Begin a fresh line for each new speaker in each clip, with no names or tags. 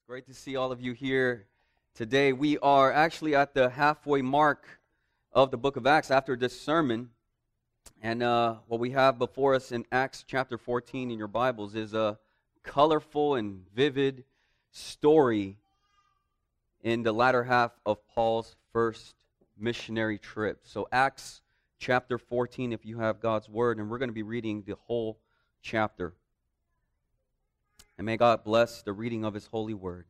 Great to see all of you here today. We are actually at the halfway mark of the book of Acts after this sermon. And what we have before us in Acts chapter 14 in your Bibles is a colorful and vivid story in the latter half of Paul's first missionary trip. So Acts chapter 14, if you have God's Word, and we're going to be reading the whole chapter. And may God bless the reading of His holy word.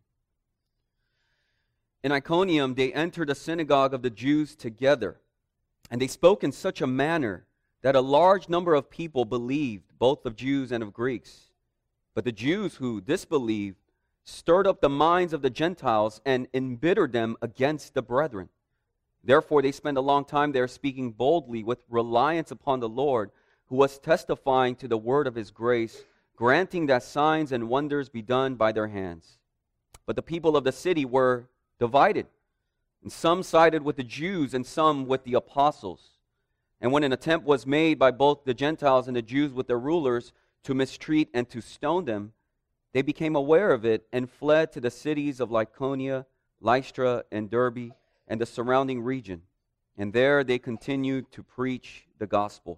In Iconium, they entered a synagogue of the Jews together, and they spoke in such a manner that a large number of people believed, both of Jews and of Greeks. But the Jews who disbelieved stirred up the minds of the Gentiles and embittered them against the brethren. Therefore they spent a long time there speaking boldly with reliance upon the Lord, who was testifying to the word of His grace, granting that signs and wonders be done by their hands. But the people of the city were divided, and some sided with the Jews and some with the apostles. And when an attempt was made by both the Gentiles and the Jews with their rulers to mistreat and to stone them, they became aware of it and fled to the cities of Lycaonia, Lystra, and Derbe, and the surrounding region. And there they continued to preach the gospel.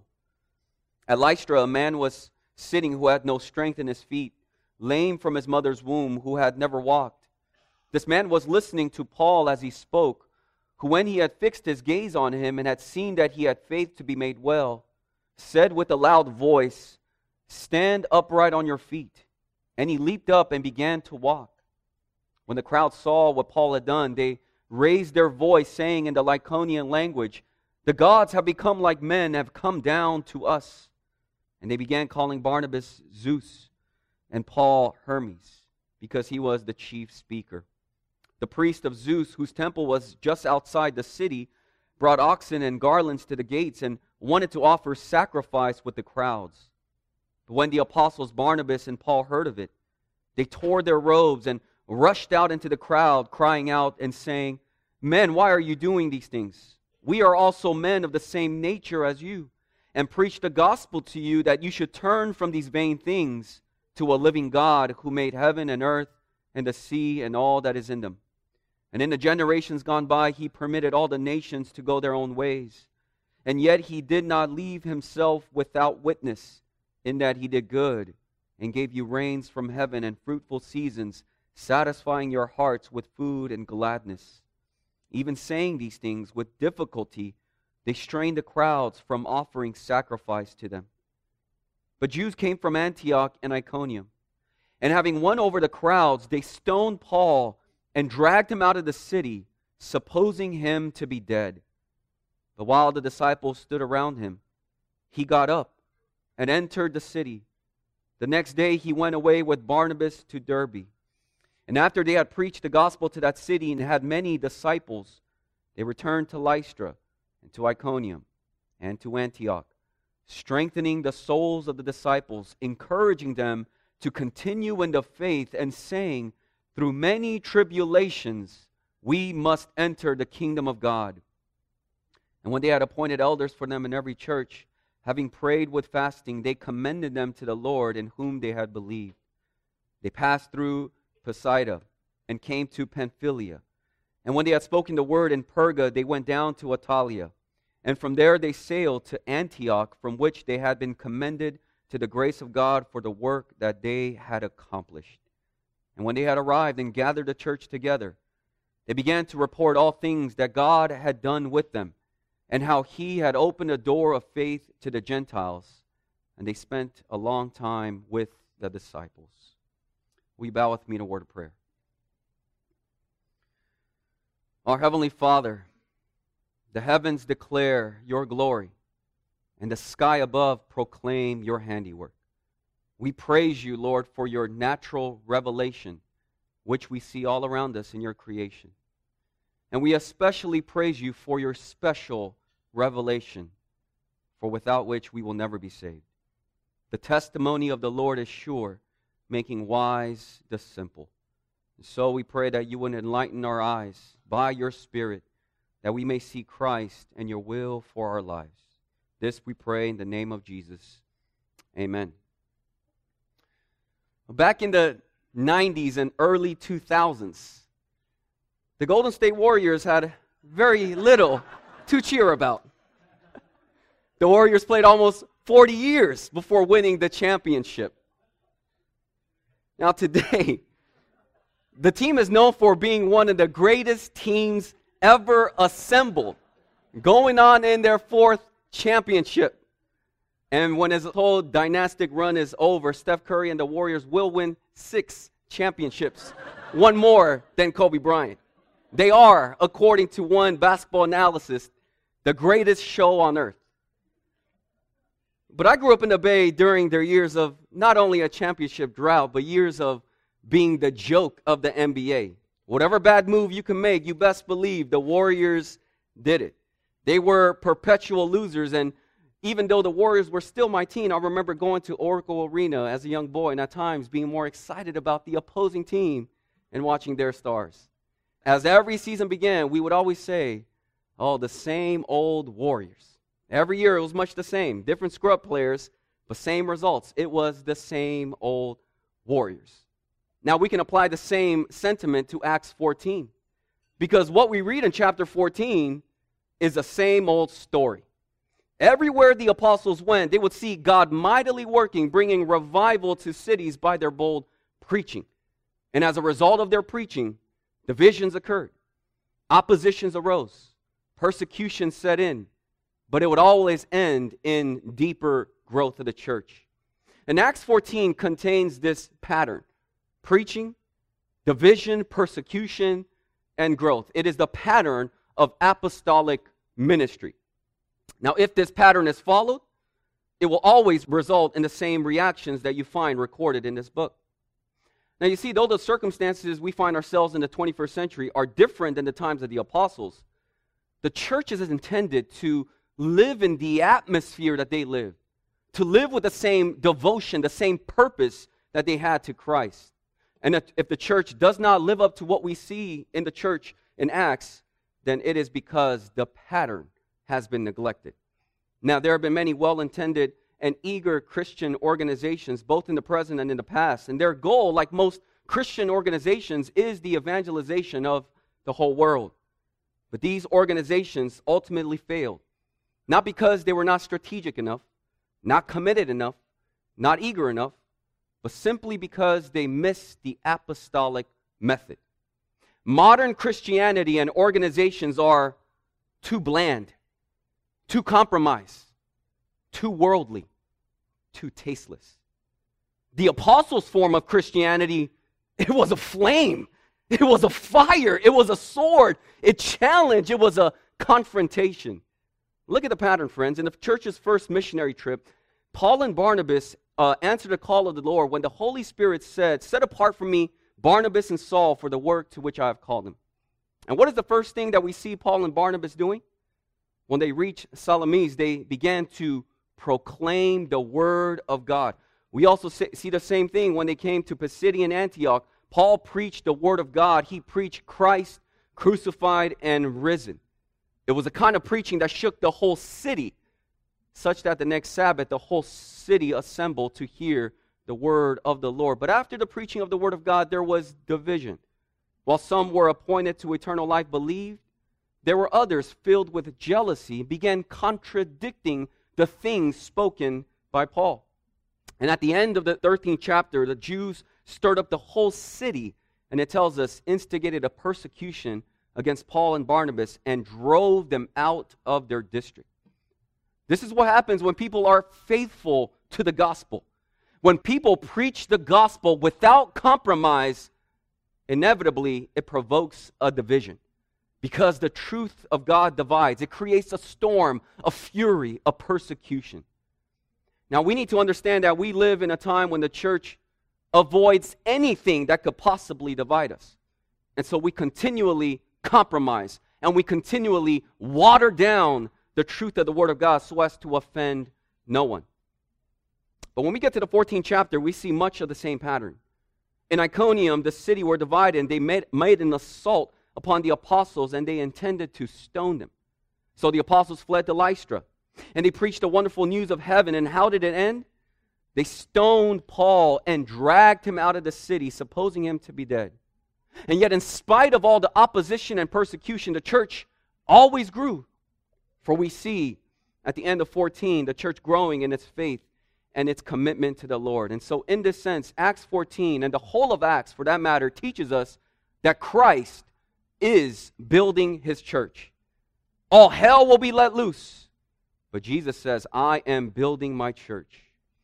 At Lystra, a man was sitting who had no strength in his feet, lame from his mother's womb, who had never walked. This man was listening to Paul as he spoke, who when he had fixed his gaze on him and had seen that he had faith to be made well, said with a loud voice, "Stand upright on your feet." And he leaped up and began to walk. When the crowd saw what Paul had done, they raised their voice, saying in the Lycaonian language, "The gods have become like men, have come down to us." And they began calling Barnabas Zeus and Paul Hermes, because he was the chief speaker. The priest of Zeus, whose temple was just outside the city, brought oxen and garlands to the gates and wanted to offer sacrifice with the crowds. But when the apostles Barnabas and Paul heard of it, they tore their robes and rushed out into the crowd, crying out and saying, "Men, why are you doing these things? We are also men of the same nature as you, and preach the gospel to you that you should turn from these vain things to a living God who made heaven and earth and the sea and all that is in them. And in the generations gone by, He permitted all the nations to go their own ways. And yet He did not leave Himself without witness, in that He did good and gave you rains from heaven and fruitful seasons, satisfying your hearts with food and gladness." Even saying these things with difficulty, they strained the crowds from offering sacrifice to them. But Jews came from Antioch and Iconium, and having won over the crowds, they stoned Paul and dragged him out of the city, supposing him to be dead. But while the disciples stood around him, he got up and entered the city. The next day he went away with Barnabas to Derbe. And after they had preached the gospel to that city and had many disciples, they returned to Lystra and to Iconium and to Antioch, strengthening the souls of the disciples, encouraging them to continue in the faith, and saying, "Through many tribulations we must enter the kingdom of God." And when they had appointed elders for them in every church, having prayed with fasting, they commended them to the Lord in whom they had believed. They passed through Pisidia and came to Pamphylia. And when they had spoken the word in Perga, they went down to Attalia. And from there they sailed to Antioch, from which they had been commended to the grace of God for the work that they had accomplished. And when they had arrived and gathered the church together, they began to report all things that God had done with them, and how He had opened a door of faith to the Gentiles. And they spent a long time with the disciples. Will you bow with me in a word of prayer? Our Heavenly Father, the heavens declare Your glory, and the sky above proclaim Your handiwork. We praise You, Lord, for Your natural revelation, which we see all around us in Your creation. And we especially praise You for Your special revelation, for without which we will never be saved. The testimony of the Lord is sure, making wise the simple. And so we pray that You would enlighten our eyes by Your Spirit, that we may see Christ and Your will for our lives. This we pray in the name of Jesus. Amen. Back in the 90s and early 2000s, the Golden State Warriors had very little to cheer about. The Warriors played almost 40 years before winning the championship. Now today, the team is known for being one of the greatest teams ever assembled, going on in their 4th championship. And when his whole dynastic run is over, Steph Curry and the Warriors will win 6 championships, one more than Kobe Bryant. They are, according to one basketball analyst, the greatest show on earth. But I grew up in the Bay during their years of not only a championship drought, but years of being the joke of the NBA. Whatever bad move you can make, you best believe the Warriors did it. They were perpetual losers, and even though the Warriors were still my team, I remember going to Oracle Arena as a young boy and at times being more excited about the opposing team and watching their stars. As every season began, we would always say, oh, the same old Warriors. Every year it was much the same. Different scrub players, but same results. It was the same old Warriors. Now we can apply the same sentiment to Acts 14. Because what we read in chapter 14 is the same old story. Everywhere the apostles went, they would see God mightily working, bringing revival to cities by their bold preaching. And as a result of their preaching, divisions occurred. Oppositions arose. Persecution set in. But it would always end in deeper growth of the church. And Acts 14 contains this pattern. Preaching, division, persecution, and growth. It is the pattern of apostolic ministry. Now, if this pattern is followed, it will always result in the same reactions that you find recorded in this book. Now, you see, though the circumstances we find ourselves in the 21st century are different than the times of the apostles, the church is intended to live in the atmosphere that they lived, to live with the same devotion, the same purpose that they had to Christ. And if the church does not live up to what we see in the church in Acts, then it is because the pattern has been neglected. Now, there have been many well-intended and eager Christian organizations, both in the present and in the past, and their goal, like most Christian organizations, is the evangelization of the whole world. But these organizations ultimately failed, not because they were not strategic enough, not committed enough, not eager enough, but simply because they missed the apostolic method. Modern Christianity and organizations are too bland, too compromised, too worldly, too tasteless. The apostles' form of Christianity, it was a flame, it was a fire, it was a sword, it challenged, it was a confrontation. Look at the pattern, friends. In the church's first missionary trip, Paul and Barnabas answered the call of the Lord when the Holy Spirit said, "Set apart for me Barnabas and Saul for the work to which I have called them." And what is the first thing that we see Paul and Barnabas doing? When they reached Salamis, they began to proclaim the word of God. We also see the same thing when they came to Pisidian Antioch. Paul preached the word of God. He preached Christ crucified and risen. It was a kind of preaching that shook the whole city, such that the next Sabbath, the whole city assembled to hear the word of the Lord. But after the preaching of the word of God, there was division. While some were appointed to eternal life believed, there were others filled with jealousy, began contradicting the things spoken by Paul. And at the end of the 13th chapter, the Jews stirred up the whole city, and it tells us, instigated a persecution against Paul and Barnabas and drove them out of their district. This is what happens when people are faithful to the gospel. When people preach the gospel without compromise, inevitably it provokes a division. Because the truth of God divides. It creates a storm, a fury, a persecution. Now we need to understand that we live in a time when the church avoids anything that could possibly divide us. And so we continually compromise and we continually water down the truth of the Word of God so as to offend no one. But when we get to the 14th chapter, we see much of the same pattern. In Iconium, the city were divided, and they made an assault upon the apostles, and they intended to stone them. So the apostles fled to Lystra, and they preached the wonderful news of heaven. And how did it end? They stoned Paul and dragged him out of the city, supposing him to be dead. And yet, in spite of all the opposition and persecution, the church always grew. For we see at the end of 14, the church growing in its faith and its commitment to the Lord. And so in this sense, Acts 14, and the whole of Acts for that matter, teaches us that Christ is building his church. All hell will be let loose. But Jesus says, I am building my church.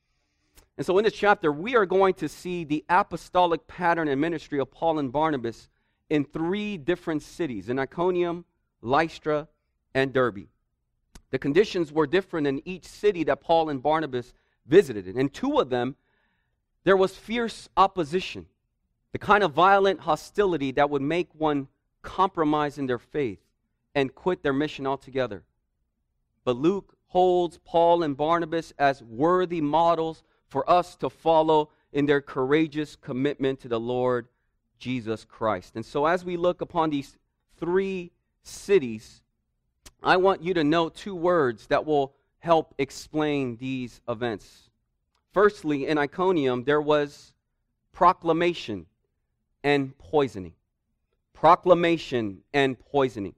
And so in this chapter, we are going to see the apostolic pattern and ministry of Paul and Barnabas in 3 different cities, in Iconium, Lystra, and Derbe. The conditions were different in each city that Paul and Barnabas visited. And in 2 of them, there was fierce opposition, the kind of violent hostility that would make one compromise in their faith and quit their mission altogether. But Luke holds Paul and Barnabas as worthy models for us to follow in their courageous commitment to the Lord Jesus Christ. And so as we look upon these 3 cities, I want you to note 2 words that will help explain these events. Firstly, in Iconium, there was proclamation and poisoning. Proclamation and poisoning.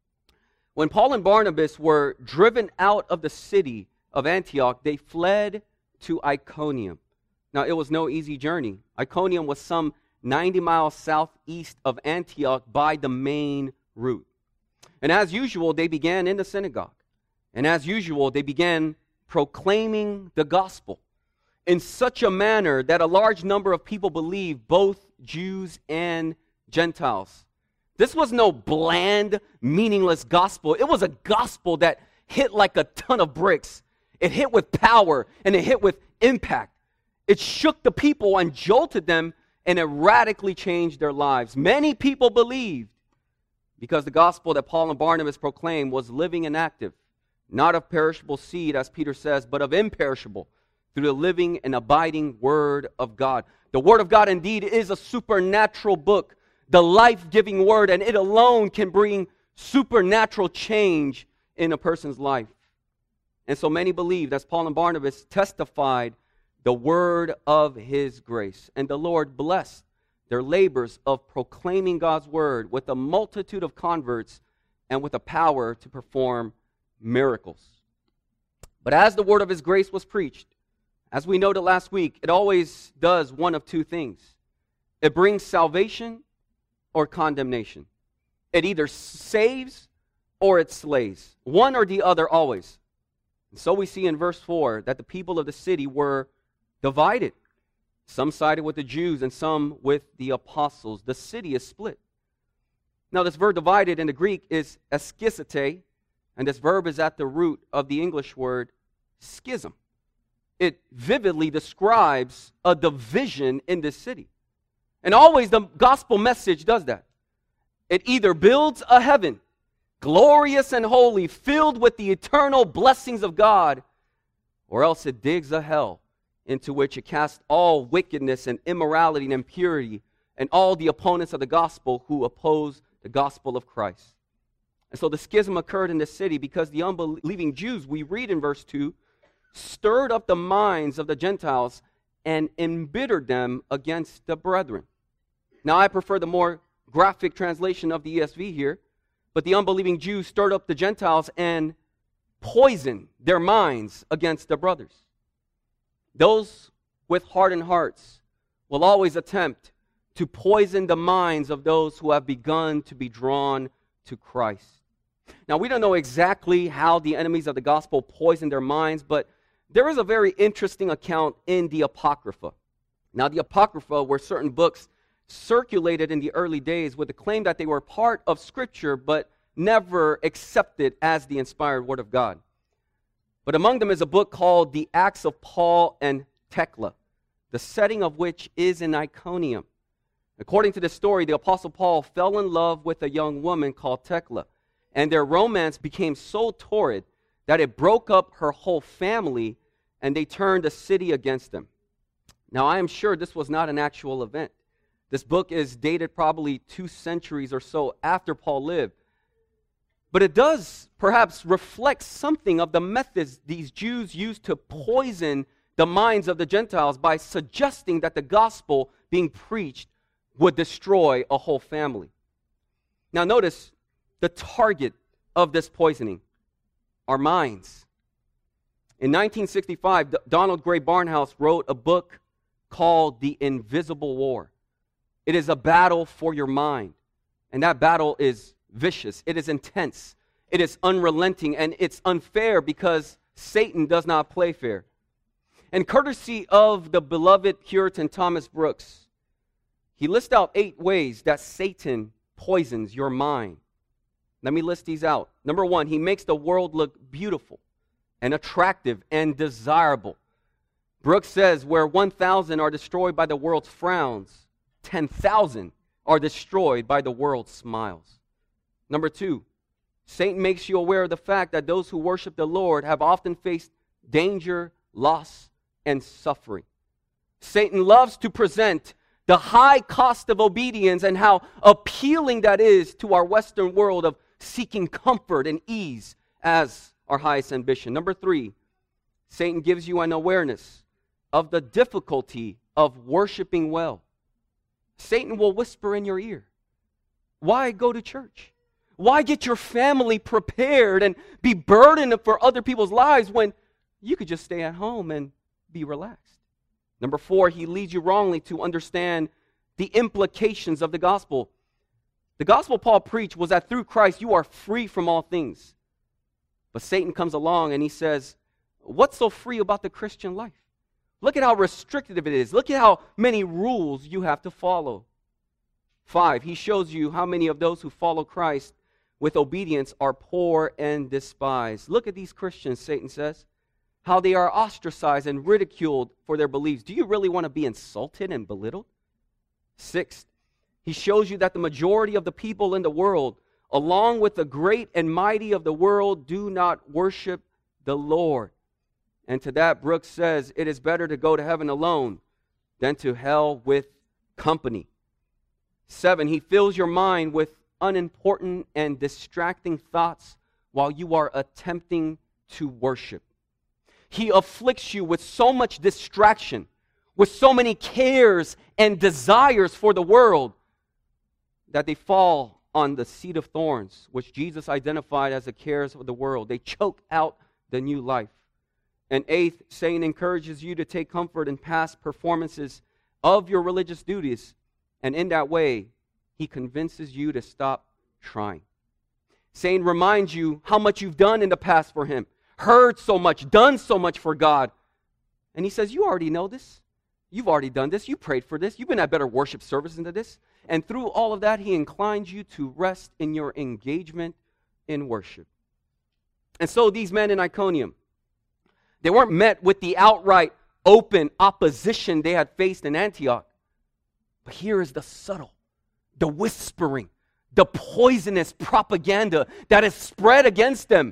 When Paul and Barnabas were driven out of the city of Antioch, they fled to Iconium. Now, it was no easy journey. Iconium was some 90 miles southeast of Antioch by the main route. And as usual, they began in the synagogue. And as usual, they began proclaiming the gospel in such a manner that a large number of people believed, both Jews and Gentiles. This was no bland, meaningless gospel. It was a gospel that hit like a ton of bricks. It hit with power and it hit with impact. It shook the people and jolted them, and it radically changed their lives. Many people believed because the gospel that Paul and Barnabas proclaimed was living and active, not of perishable seed, as Peter says, but of imperishable, through the living and abiding Word of God. The Word of God indeed is a supernatural book, the life-giving Word, and it alone can bring supernatural change in a person's life. And so many believed, as Paul and Barnabas testified, the word of his grace. And the Lord blessed their labors of proclaiming God's word with a multitude of converts and with the power to perform miracles. But as the word of his grace was preached, as we noted last week, it always does one of 2 things. It brings salvation or condemnation. It either saves or it slays. One or the other always. And so we see in verse 4 that the people of the city were divided. Some sided with the Jews and some with the apostles. The city is split. Now this verb divided in the Greek is eskisete, and this verb is at the root of the English word schism. It vividly describes a division in this city. And always the gospel message does that. It either builds a heaven, glorious and holy, filled with the eternal blessings of God, or else it digs a hell into which it casts all wickedness and immorality and impurity and all the opponents of the gospel who oppose the gospel of Christ. And so the schism occurred in this city because the unbelieving Jews, we read in verse 2, stirred up the minds of the Gentiles and embittered them against the brethren. Now I prefer the more graphic translation of the ESV here, but the unbelieving Jews stirred up the Gentiles and poisoned their minds against the brothers. Those with hardened hearts will always attempt to poison the minds of those who have begun to be drawn to Christ. Now, we don't know exactly how the enemies of the gospel poisoned their minds, but there is a very interesting account in the Apocrypha. Now, the Apocrypha were certain books circulated in the early days with the claim that they were part of Scripture, but never accepted as the inspired Word of God. But among them is a book called The Acts of Paul and Thecla, the setting of which is in Iconium. According to the story, the Apostle Paul fell in love with a young woman called Thecla, and their romance became so torrid that it broke up her whole family, and they turned the city against them. Now, I am sure this was not an actual event. This book is dated probably 2 centuries or so after Paul lived. But it does perhaps reflect something of the methods these Jews used to poison the minds of the Gentiles by suggesting that the gospel being preached would destroy a whole family. Now notice the target of this poisoning, our minds. In 1965, Donald Gray Barnhouse wrote a book called The Invisible War. It is a battle for your mind. And that battle is vicious. It is intense. It is unrelenting. And it's unfair because Satan does not play fair. And courtesy of the beloved Puritan Thomas Brooks, he lists out 8 ways that Satan poisons your mind. Let me list these out. Number 1, he makes the world look beautiful and attractive and desirable. Brooks says, where 1,000 are destroyed by the world's frowns, 10,000 are destroyed by the world's smiles. Number 2, Satan makes you aware of the fact that those who worship the Lord have often faced danger, loss, and suffering. Satan loves to present the high cost of obedience and how appealing that is to our Western world of seeking comfort and ease as our highest ambition. Number 3, Satan gives you an awareness of the difficulty of worshiping well. Satan will whisper in your ear, why go to church? Why get your family prepared and be burdened for other people's lives when you could just stay at home and be relaxed? Number 4, he leads you wrongly to understand the implications of the gospel. The gospel Paul preached was that through Christ you are free from all things. But Satan comes along and he says, what's so free about the Christian life? Look at how restrictive it is. Look at how many rules you have to follow. 5, he shows you how many of those who follow Christ with obedience are poor and despised. Look at these Christians, Satan says, how they are ostracized and ridiculed for their beliefs. Do you really want to be insulted and belittled? 6, he shows you that the majority of the people in the world, along with the great and mighty of the world, do not worship the Lord. And to that, Brooks says, it is better to go to heaven alone than to hell with company. 7, he fills your mind with unimportant and distracting thoughts while you are attempting to worship. He afflicts you with so much distraction, with so many cares and desires for the world, that they fall on the seed of thorns, which Jesus identified as the cares of the world. They choke out the new life. And 8, Satan encourages you to take comfort in past performances of your religious duties, and in that way, he convinces you to stop trying. Satan reminds you how much you've done in the past for him, heard so much, done so much for God. And he says, you already know this. You've already done this. You prayed for this. You've been at better worship service into this. And through all of that, he inclines you to rest in your engagement in worship. And so these men in Iconium, they weren't met with the outright open opposition they had faced in Antioch. But here is the subtle, the whispering, the poisonous propaganda that is spread against them.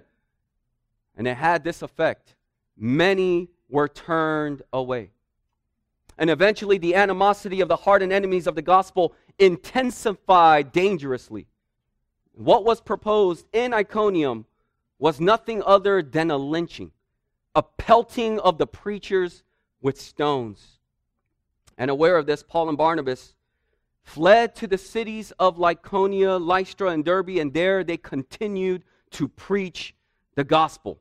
And it had this effect. Many were turned away. And eventually the animosity of the hardened enemies of the gospel intensified dangerously. What was proposed in Iconium was nothing other than a lynching, a pelting of the preachers with stones. And aware of this, Paul and Barnabas fled to the cities of Lycaonia, Lystra, and Derbe, and there they continued to preach the gospel.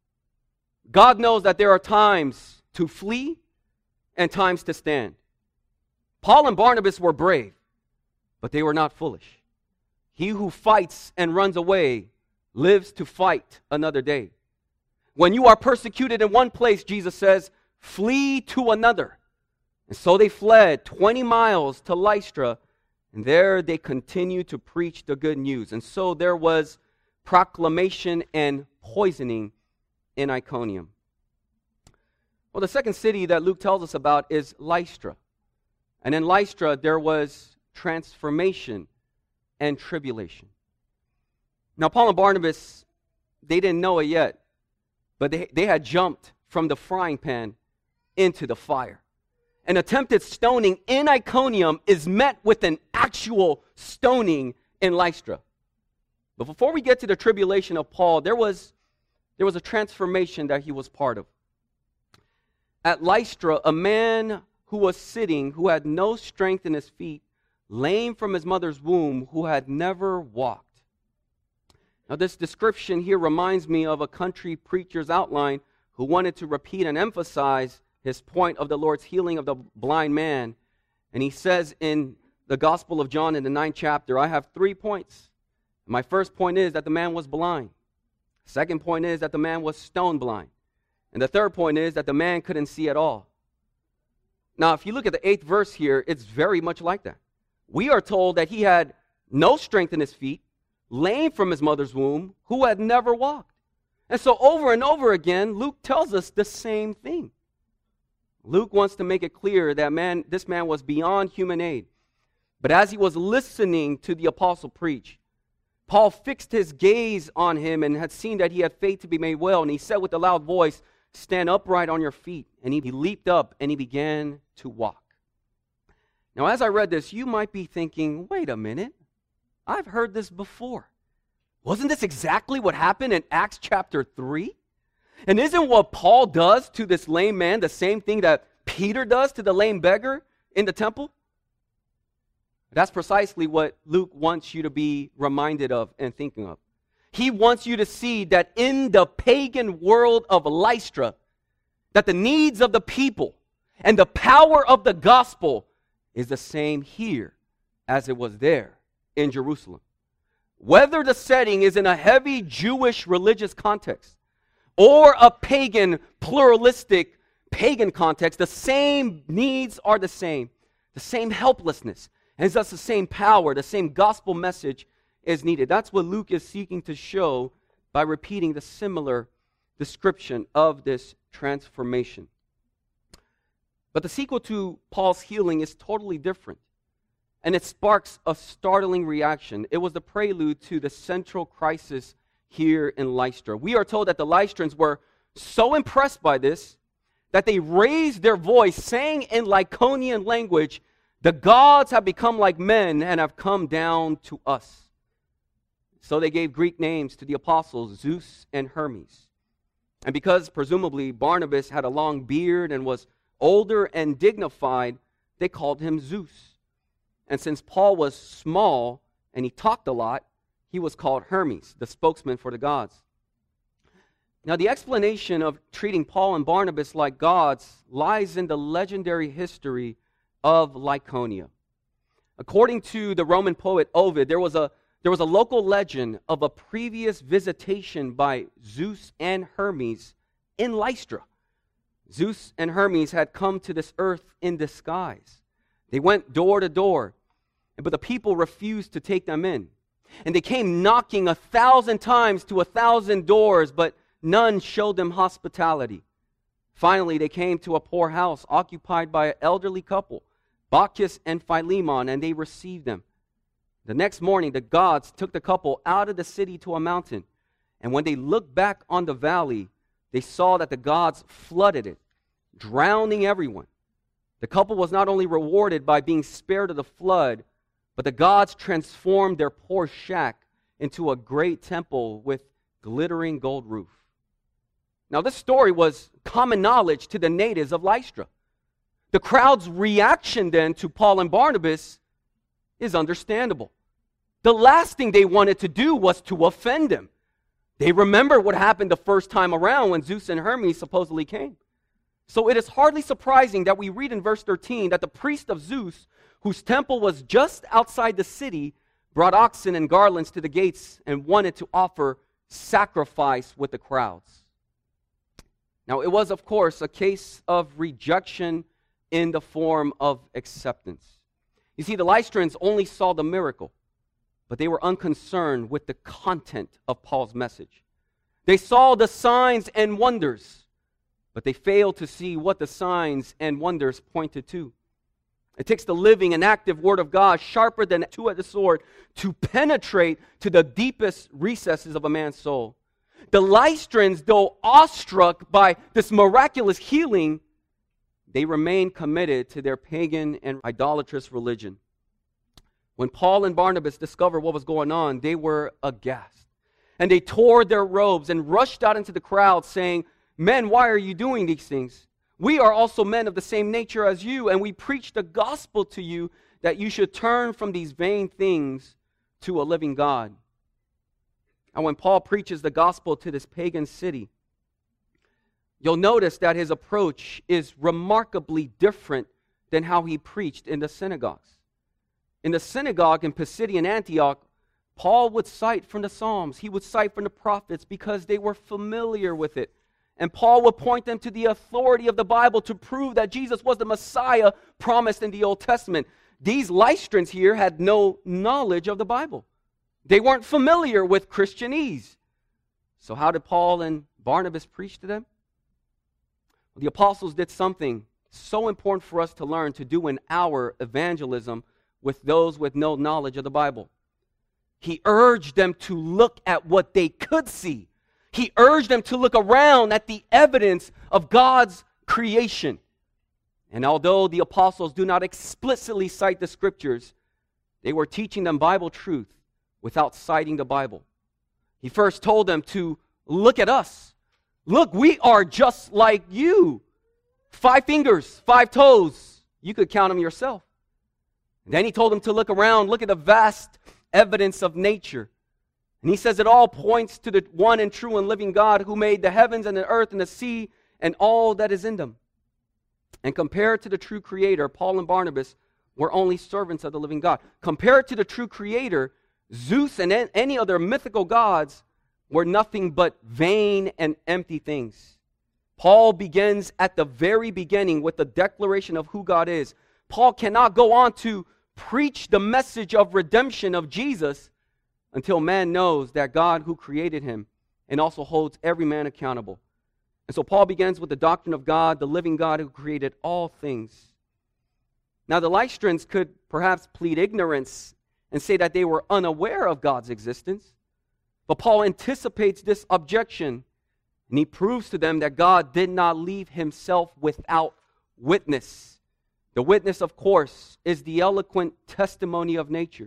God knows that there are times to flee and times to stand. Paul and Barnabas were brave, but they were not foolish. He who fights and runs away lives to fight another day. When you are persecuted in one place, Jesus says, flee to another. And so they fled 20 miles to Lystra, and there they continued to preach the good news. And so there was proclamation and poisoning in Iconium. Well, the second city that Luke tells us about is Lystra. And in Lystra, there was transformation and tribulation. Now, Paul and Barnabas, they didn't know it yet, but they had jumped from the frying pan into the fire. An attempted stoning in Iconium is met with an actual stoning in Lystra. But before we get to the tribulation of Paul, there was a transformation that he was part of. at Lystra a man who was sitting, who had no strength in his feet, lame from his mother's womb, who had never walked. Now, this description here reminds me of a country preacher's outline who wanted to repeat and emphasize his point of the Lord's healing of the blind man. And he says in the Gospel of John in the 9th chapter, I have 3 points. My first point is that the man was blind. Second point is that the man was stone blind. And the third point is that the man couldn't see at all. Now, if you look at the 8th verse here, it's very much like that. We are told that he had no strength in his feet, lame from his mother's womb, who had never walked. And so over and over again, Luke tells us the same thing. Luke wants to make it clear that this man was beyond human aid. But as he was listening to the apostle preach, Paul fixed his gaze on him and had seen that he had faith to be made well. And he said with a loud voice, stand upright on your feet. And he leaped up and he began to walk. Now, as I read this, you might be thinking, wait a minute, I've heard this before. Wasn't this exactly what happened in Acts chapter 3? And isn't what Paul does to this lame man the same thing that Peter does to the lame beggar in the temple? That's precisely what Luke wants you to be reminded of and thinking of. He wants you to see that in the pagan world of Lystra, that the needs of the people and the power of the gospel is the same here as it was there in Jerusalem. Whether the setting is in a heavy Jewish religious context or a pagan, pluralistic pagan context, the same needs are the same helplessness, and thus the same power, the same gospel message is needed. That's what Luke is seeking to show by repeating the similar description of this transformation. But the sequel to Paul's healing is totally different, and it sparks a startling reaction. It was the prelude to the central crisis here in Lystra. We are told that the Lystrans were so impressed by this that they raised their voice, saying in Lycaonian language, the gods have become like men and have come down to us. So they gave Greek names to the apostles, Zeus and Hermes. And because presumably Barnabas had a long beard and was older and dignified, they called him Zeus. And since Paul was small and he talked a lot, he was called Hermes, the spokesman for the gods. Now, the explanation of treating Paul and Barnabas like gods lies in the legendary history of Lycaonia. According to the Roman poet Ovid, there was a local legend of a previous visitation by Zeus and Hermes in Lystra. Zeus and Hermes had come to this earth in disguise. They went door to door, but the people refused to take them in. And they came knocking 1,000 times to 1,000 doors, but none showed them hospitality. Finally, they came to a poor house occupied by an elderly couple, Bacchus and Philemon, and they received them. The next morning, the gods took the couple out of the city to a mountain. And when they looked back on the valley, they saw that the gods flooded it, drowning everyone. The couple was not only rewarded by being spared of the flood, but the gods transformed their poor shack into a great temple with glittering gold roof. Now, this story was common knowledge to the natives of Lystra. The crowd's reaction then to Paul and Barnabas is understandable. The last thing they wanted to do was to offend him. They remember what happened the first time around when Zeus and Hermes supposedly came. So it is hardly surprising that we read in verse 13 that the priest of Zeus, whose temple was just outside the city, brought oxen and garlands to the gates and wanted to offer sacrifice with the crowds. Now, it was, of course, a case of rejection in the form of acceptance. You see, the Lystrans only saw the miracle, but they were unconcerned with the content of Paul's message. They saw the signs and wonders, but they failed to see what the signs and wonders pointed to. It takes the living and active Word of God, sharper than a two-edged sword, to penetrate to the deepest recesses of a man's soul. The Lystrans, though awestruck by this miraculous healing, they remained committed to their pagan and idolatrous religion. When Paul and Barnabas discovered what was going on, they were aghast. And they tore their robes and rushed out into the crowd saying, "Men, why are you doing these things? We are also men of the same nature as you, and we preach the gospel to you that you should turn from these vain things to a living God. And when Paul preaches the gospel to this pagan city, you'll notice that his approach is remarkably different than how he preached in the synagogues. In the synagogue in Pisidian Antioch, Paul would cite from the Psalms. He would cite from the prophets because they were familiar with it. And Paul would point them to the authority of the Bible to prove that Jesus was the Messiah promised in the Old Testament. These Lystrans here had no knowledge of the Bible. They weren't familiar with Christianese. So how did Paul and Barnabas preach to them? Well, the apostles did something so important for us to learn to do in our evangelism with those with no knowledge of the Bible. He urged them to look at what they could see. He urged them to look around at the evidence of God's creation. And although the apostles do not explicitly cite the scriptures, they were teaching them Bible truth without citing the Bible. He first told them to look at us. Look, we are just like you. 5 fingers, 5 toes. You could count them yourself. And then he told them to look around, look at the vast evidence of nature. And he says it all points to the one and true and living God who made the heavens and the earth and the sea and all that is in them. And compared to the true Creator, Paul and Barnabas were only servants of the living God. Compared to the true Creator, Zeus and any other mythical gods were nothing but vain and empty things. Paul begins at the very beginning with the declaration of who God is. Paul cannot go on to preach the message of redemption of Jesus until man knows that God who created him and also holds every man accountable. And so Paul begins with the doctrine of God, the living God who created all things. Now the Lystrans could perhaps plead ignorance and say that they were unaware of God's existence. But Paul anticipates this objection, and he proves to them that God did not leave himself without witness. The witness, of course, is the eloquent testimony of nature.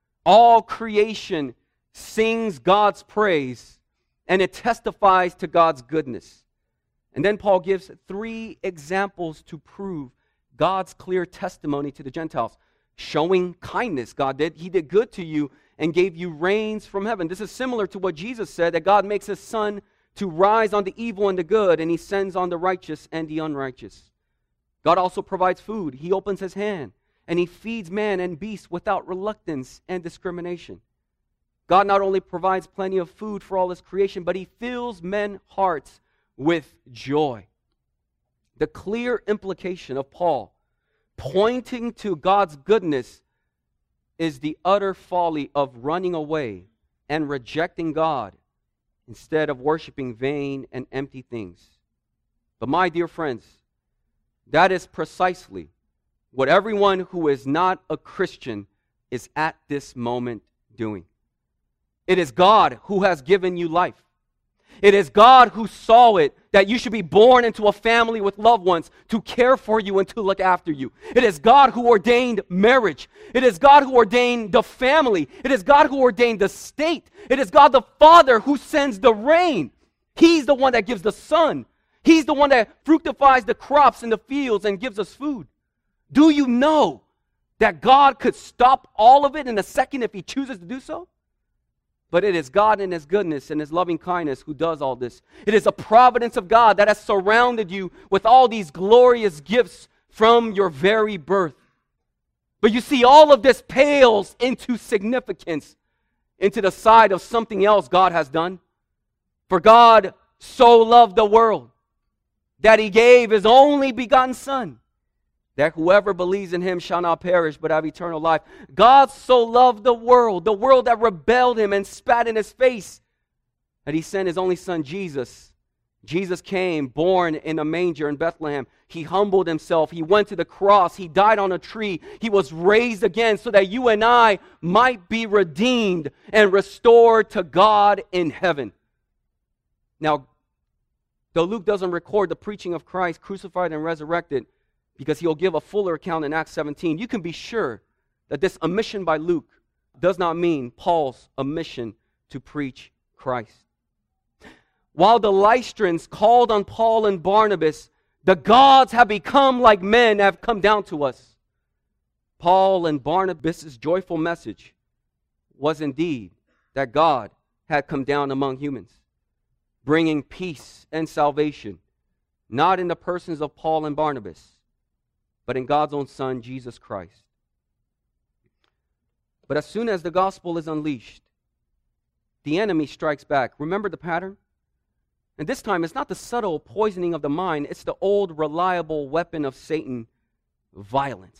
All creation sings God's praise, and it testifies to God's goodness. And then Paul gives 3 examples to prove God's clear testimony to the Gentiles. Showing kindness, God did. He did good to you and gave you rains from heaven. This is similar to what Jesus said, that God makes his sun to rise on the evil and the good, and he sends on the righteous and the unrighteous. God also provides food. He opens his hand, and he feeds man and beast without reluctance and discrimination. God not only provides plenty of food for all his creation, but he fills men's hearts with joy. The clear implication of Paul pointing to God's goodness is the utter folly of running away and rejecting God instead of worshiping vain and empty things. But my dear friends, that is precisely what everyone who is not a Christian is at this moment doing. It is God who has given you life. It is God who saw it that you should be born into a family with loved ones to care for you and to look after you. It is God who ordained marriage. It is God who ordained the family. It is God who ordained the state. It is God the Father who sends the rain. He's the one that gives the sun. He's the one that fructifies the crops in the fields and gives us food. Do you know that God could stop all of it in a second if he chooses to do so? But it is God in his goodness and his loving kindness who does all this. It is a providence of God that has surrounded you with all these glorious gifts from your very birth. But you see, all of this pales into significance, into the side of something else God has done. For God so loved the world that he gave his only begotten Son, that whoever believes in him shall not perish but have eternal life. God so loved the world that rebelled him and spat in his face, that he sent his only Son, Jesus. Jesus came, born in a manger in Bethlehem. He humbled himself. He went to the cross. He died on a tree. He was raised again so that you and I might be redeemed and restored to God in heaven. Now, though Luke doesn't record the preaching of Christ crucified and resurrected, because he'll give a fuller account in Acts 17, you can be sure that this omission by Luke does not mean Paul's omission to preach Christ. While the Lystrans called on Paul and Barnabas The gods have become like men, have come down to us. Paul and Barnabas' joyful message was indeed that God had come down among humans, bringing peace and salvation, not in the persons of Paul and Barnabas, but in God's own Son, Jesus Christ. But as soon as the gospel is unleashed, the enemy strikes back. Remember the pattern? And this time, it's not the subtle poisoning of the mind, it's the old, reliable weapon of Satan, violence.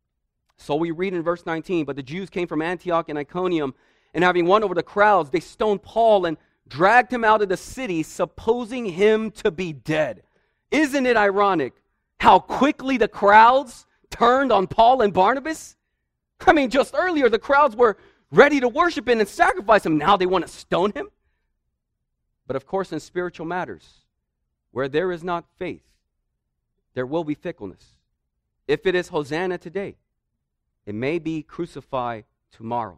So we read in verse 19, but the Jews came from Antioch and Iconium, and having won over the crowds, they stoned Paul and dragged him out of the city, supposing him to be dead. Isn't it ironic how quickly the crowds turned on Paul and Barnabas? I mean, just earlier, the crowds were ready to worship him and sacrifice him. Now they want to stone him? But of course, in spiritual matters, where there is not faith, there will be fickleness. If it is Hosanna today, it may be crucify tomorrow.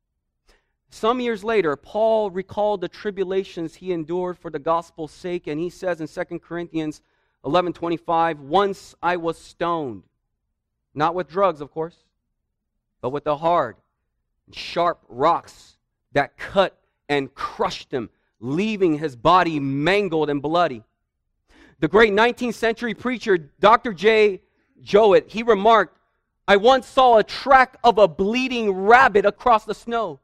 Some years later, Paul recalled the tribulations he endured for the gospel's sake, and he says in 2 Corinthians 11:25, once I was stoned, not with drugs, of course, but with the hard and sharp rocks that cut and crushed him, leaving his body mangled and bloody. The great 19th century preacher, Dr. J. Jowett, he remarked, I once saw a track of a bleeding rabbit across the snow.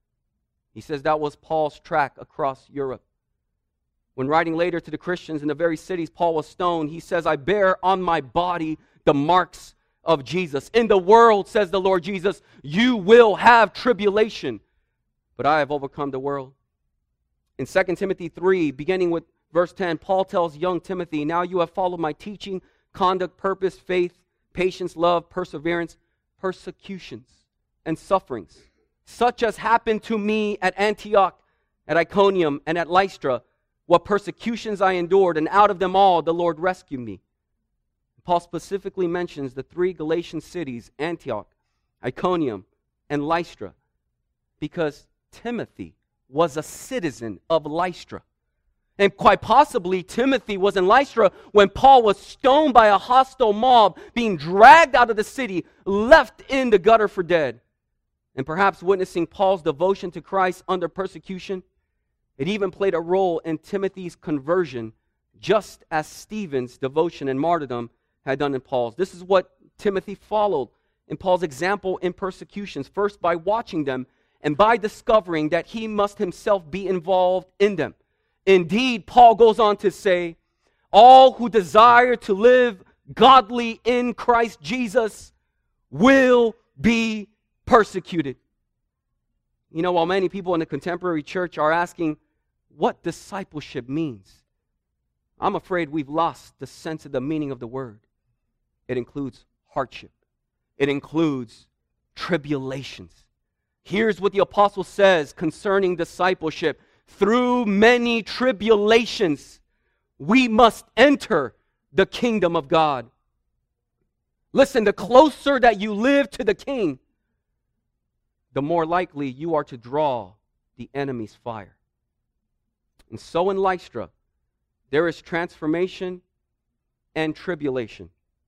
He says that was Paul's track across Europe. When writing later to the Christians in the very cities Paul was stoned, he says, I bear on my body the marks of Jesus. In the world, says the Lord Jesus, you will have tribulation, but I have overcome the world. In 2 Timothy 3, beginning with verse 10, Paul tells young Timothy, now you have followed my teaching, conduct, purpose, faith, patience, love, perseverance, persecutions, and sufferings, such as happened to me at Antioch, at Iconium, and at Lystra, what persecutions I endured, and out of them all the Lord rescued me. Paul specifically mentions the three Galatian cities, Antioch, Iconium, and Lystra, because Timothy was a citizen of Lystra. And quite possibly, Timothy was in Lystra when Paul was stoned by a hostile mob, being dragged out of the city, left in the gutter for dead. And perhaps witnessing Paul's devotion to Christ under persecution, it even played a role in Timothy's conversion, just as Stephen's devotion and martyrdom had done in Paul's. This is what Timothy followed in Paul's example in persecutions, first by watching them and by discovering that he must himself be involved in them. Indeed, Paul goes on to say, all who desire to live godly in Christ Jesus will be persecuted. You know, while many people in the contemporary church are asking what discipleship means, I'm afraid we've lost the sense of the meaning of the word. It includes hardship. It includes tribulations. Here's what the apostle says concerning discipleship. Through many tribulations, we must enter the kingdom of God. Listen, the closer that you live to the King, the more likely you are to draw the enemy's fire. And so in Lystra, there is transformation and tribulation.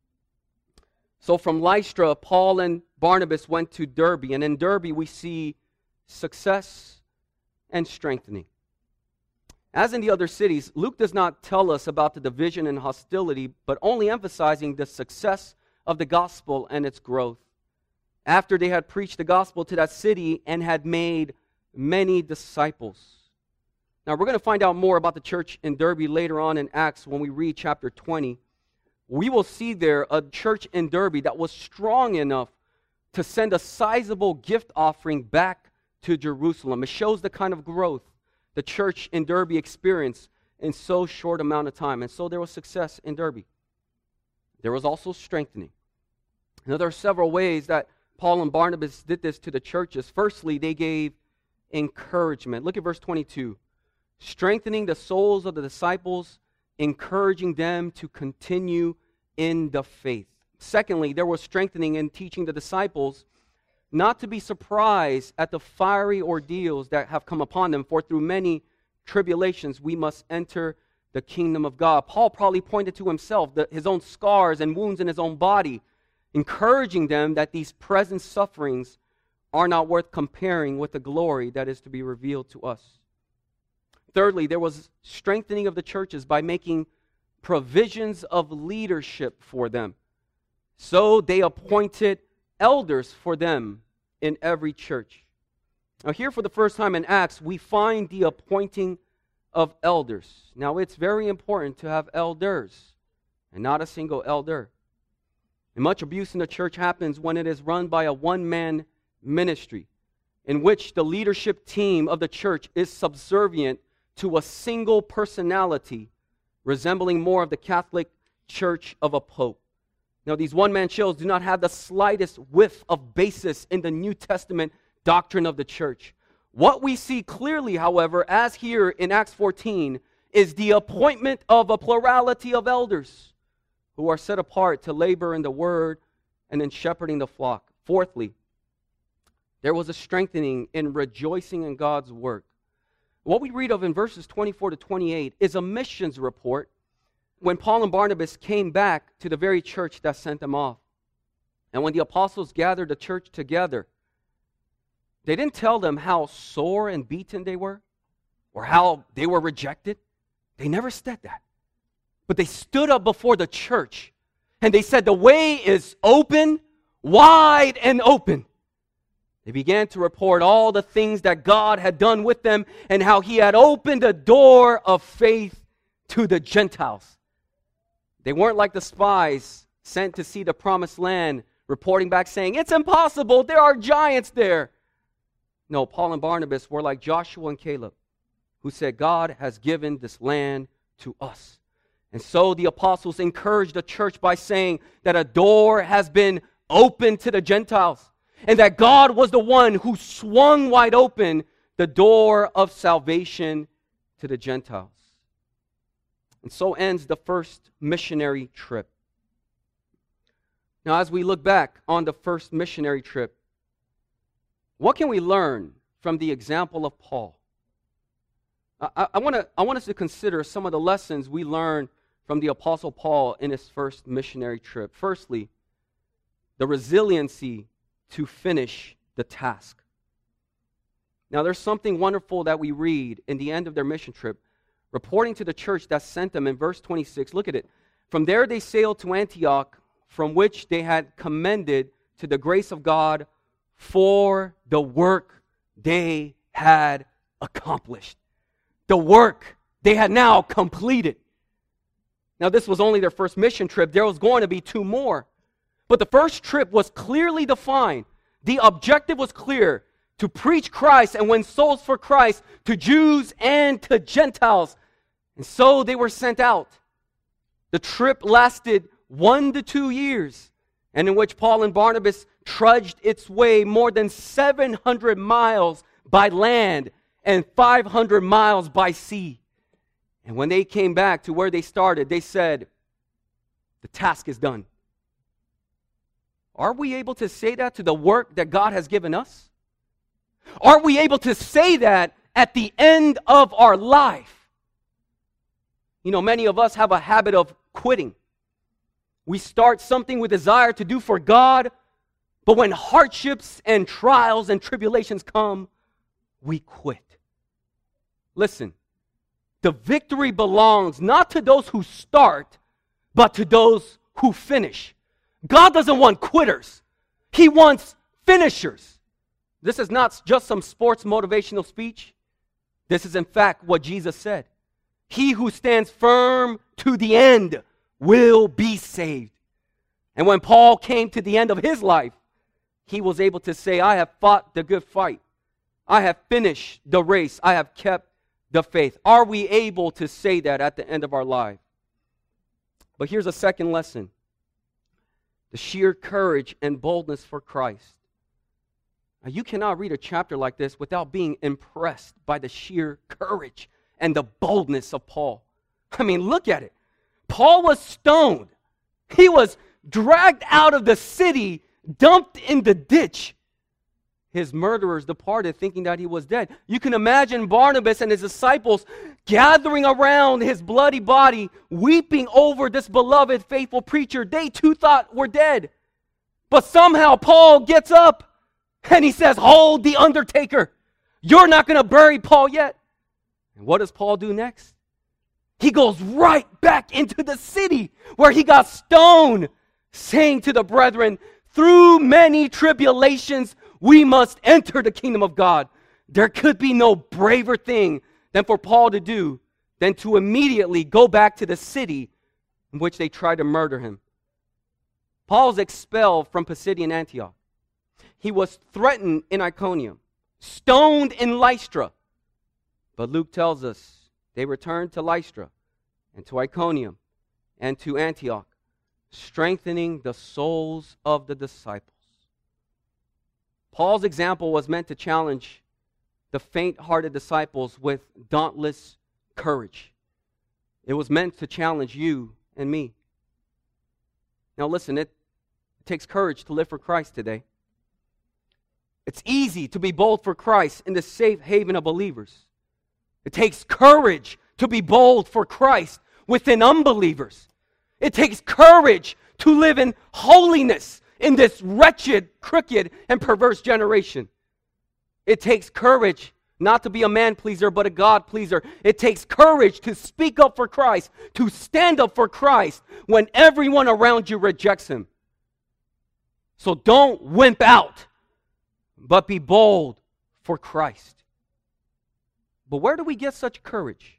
So from Lystra, Paul and Barnabas went to Derbe, and in Derbe we see success and strengthening. As in the other cities, Luke does not tell us about the division and hostility, but only emphasizing the success of the gospel and its growth. After they had preached the gospel to that city and had made many disciples. Now we're going to find out more about the church in Derbe later on in Acts when we read chapter 20. We will see there a church in Derbe that was strong enough to send a sizable gift offering back to Jerusalem. It shows the kind of growth the church in Derbe experienced in so short amount of time. And so there was success in Derbe. There was also strengthening. Now there are several ways that Paul and Barnabas did this to the churches. Firstly, they gave encouragement. Look at verse 22. Strengthening the souls of the disciples, encouraging them to continue in the faith. Secondly, there was strengthening in teaching the disciples not to be surprised at the fiery ordeals that have come upon them, for through many tribulations we must enter the kingdom of God. Paul probably pointed to himself, his own scars and wounds in his own body, encouraging them that these present sufferings are not worth comparing with the glory that is to be revealed to us. Thirdly, there was strengthening of the churches by making provisions of leadership for them. So they appointed elders for them in every church. Now here for the first time in Acts, we find the appointing of elders. Now it's very important to have elders and not a single elder. And much abuse in the church happens when it is run by a one-man ministry in which the leadership team of the church is subservient to a single personality resembling more of the Catholic Church of a pope. Now, these one-man shows do not have the slightest whiff of basis in the New Testament doctrine of the church. What we see clearly, however, as here in Acts 14, is the appointment of a plurality of elders who are set apart to labor in the word and in shepherding the flock. Fourthly, there was a strengthening in rejoicing in God's work. What we read of in verses 24 to 28 is a missions report when Paul and Barnabas came back to the very church that sent them off. And when the apostles gathered the church together, they didn't tell them how sore and beaten they were or how they were rejected. They never said that. But they stood up before the church and they said, the way is open, wide and open. They began to report all the things that God had done with them and how He had opened the door of faith to the Gentiles. They weren't like the spies sent to see the promised land, reporting back saying, it's impossible, there are giants there. No, Paul and Barnabas were like Joshua and Caleb, who said, God has given this land to us. And so the apostles encouraged the church by saying that a door has been opened to the Gentiles, and that God was the one who swung wide open the door of salvation to the Gentiles. And so ends the first missionary trip. Now, as we look back on the first missionary trip, what can we learn from the example of Paul? I want us to consider some of the lessons we learned from the Apostle Paul in his first missionary trip. Firstly, the resiliency to finish the task. Now, there's something wonderful that we read in the end of their mission trip, reporting to the church that sent them in verse 26. Look at it. From there they sailed to Antioch, from which they had commended to the grace of God for the work they had accomplished. The work they had now completed. Now, this was only their first mission trip. There was going to be two more. But the first trip was clearly defined. The objective was clear: to preach Christ and win souls for Christ to Jews and to Gentiles. And so they were sent out. The trip lasted 1 to 2 years, and in which Paul and Barnabas trudged its way more than 700 miles by land and 500 miles by sea. And when they came back to where they started, they said, the task is done. Are we able to say that to the work that God has given us? Are we able to say that at the end of our life? You know, many of us have a habit of quitting. We start something with desire to do for God, but when hardships and trials and tribulations come, we quit. Listen, the victory belongs not to those who start, but to those who finish. God doesn't want quitters. He wants finishers. This is not just some sports motivational speech. This is in fact what Jesus said. He who stands firm to the end will be saved. And when Paul came to the end of his life, he was able to say, I have fought the good fight. I have finished the race. I have kept the faith. Are we able to say that at the end of our life? But here's a second lesson. The sheer courage and boldness for Christ. Now, you cannot read a chapter like this without being impressed by the sheer courage and the boldness of Paul. I mean, look at it. Paul was stoned. He was dragged out of the city, dumped in the ditch. his murderers departed, thinking that he was dead. You can imagine Barnabas and his disciples gathering around his bloody body, weeping over this beloved, faithful preacher they too thought were dead. But somehow Paul gets up and he says, "Hold the undertaker. You're not going to bury Paul yet." And what does Paul do next? He goes right back into the city where he got stoned, saying to the brethren, "Through many tribulations, we must enter the kingdom of God." There could be no braver thing than for Paul to do than to immediately go back to the city in which they tried to murder him. Paul's expelled from Pisidian Antioch. He was threatened in Iconium, stoned in Lystra. But Luke tells us they returned to Lystra and to Iconium and to Antioch, strengthening the souls of the disciples. Paul's example was meant to challenge the faint-hearted disciples with dauntless courage. It was meant to challenge you and me. Now listen, it takes courage to live for Christ today. It's easy to be bold for Christ in the safe haven of believers. It takes courage to be bold for Christ within unbelievers. It takes courage to live in holiness in this wretched, crooked, and perverse generation. It takes courage not to be a man pleaser, but a God pleaser. It takes courage to speak up for Christ, to stand up for Christ when everyone around you rejects him. So don't wimp out, but be bold for Christ. But where do we get such courage?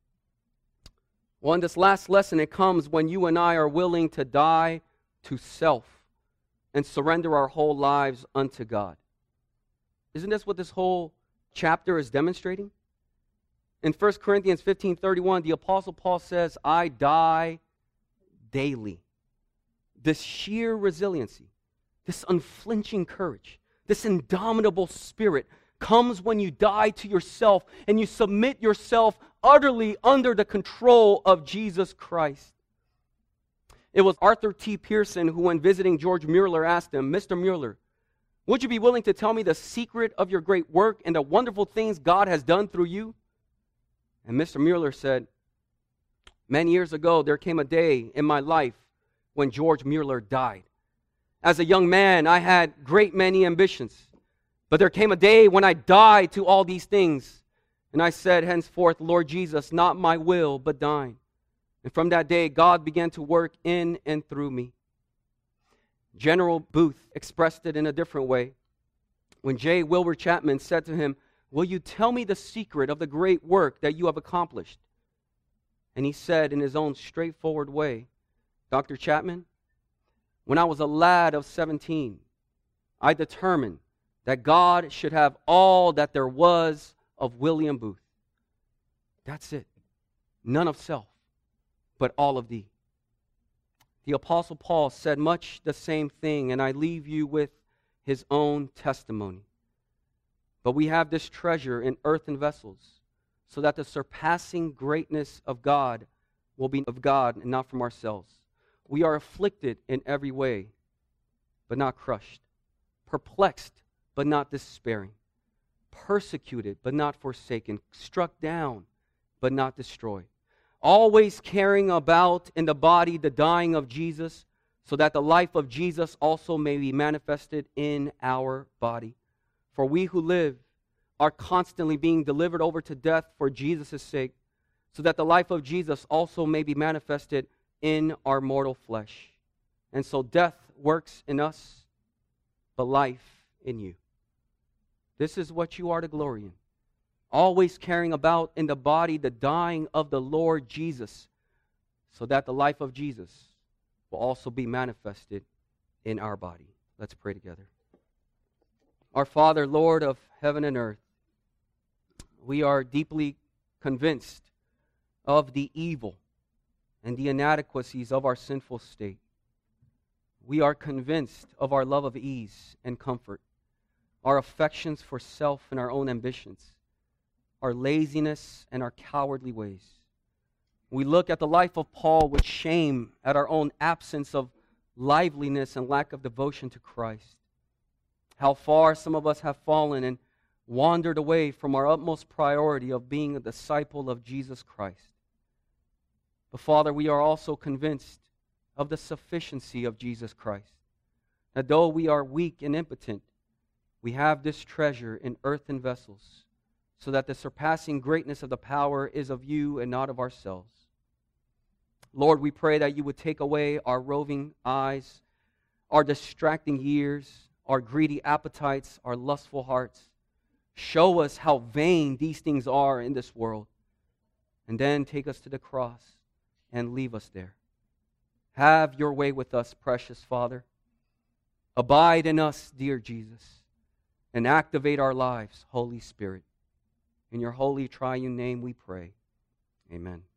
Well, in this last lesson, it comes when you and I are willing to die to self and surrender our whole lives unto God. Isn't this what this whole chapter is demonstrating? In 1 Corinthians 15:31, the Apostle Paul says, "I die daily." This sheer resiliency, this unflinching courage, this indomitable spirit comes when you die to yourself and you submit yourself utterly under the control of Jesus Christ. It was Arthur T. Pearson who, when visiting George Mueller, asked him, "Mr. Mueller, would you be willing to tell me the secret of your great work and the wonderful things God has done through you?" And Mr. Mueller said, "Many years ago, there came a day in my life when George Mueller died. As a young man, I had great many ambitions. But there came a day when I died to all these things. And I said, henceforth, Lord Jesus, not my will, but thine. And from that day, God began to work in and through me." General Booth expressed it in a different way. When J. Wilbur Chapman said to him, "Will you tell me the secret of the great work that you have accomplished?" And he said in his own straightforward way, "Dr. Chapman, when I was a lad of 17, I determined that God should have all that there was of William Booth. That's it. None of self, but all of thee." The Apostle Paul said much the same thing, and I leave you with his own testimony. But we have this treasure in earthen vessels, so that the surpassing greatness of God will be of God and not from ourselves. We are afflicted in every way, but not crushed, perplexed, but not despairing, persecuted, but not forsaken, struck down, but not destroyed, always carrying about in the body the dying of Jesus, so that the life of Jesus also may be manifested in our body. For we who live are constantly being delivered over to death for Jesus' sake, so that the life of Jesus also may be manifested in our mortal flesh. And so death works in us, but life in you. This is what you are to glory in, always carrying about in the body the dying of the Lord Jesus, so that the life of Jesus will also be manifested in our body. Let's pray together. Our Father, Lord of heaven and earth, we are deeply convinced of the evil and the inadequacies of our sinful state. We are convinced of our love of ease and comfort, our affections for self and our own ambitions, our laziness and our cowardly ways. We look at the life of Paul with shame at our own absence of liveliness and lack of devotion to Christ. how far some of us have fallen and wandered away from our utmost priority of being a disciple of Jesus Christ. But Father, we are also convinced of the sufficiency of Jesus Christ, that though we are weak and impotent, we have this treasure in earthen vessels, so that the surpassing greatness of the power is of you and not of ourselves. Lord, we pray that you would take away our roving eyes, our distracting ears, our greedy appetites, our lustful hearts. Show us how vain these things are in this world, and then take us to the cross and leave us there. Have your way with us, precious Father. Abide in us, dear Jesus, and activate our lives, Holy Spirit. In your holy triune name we pray. Amen.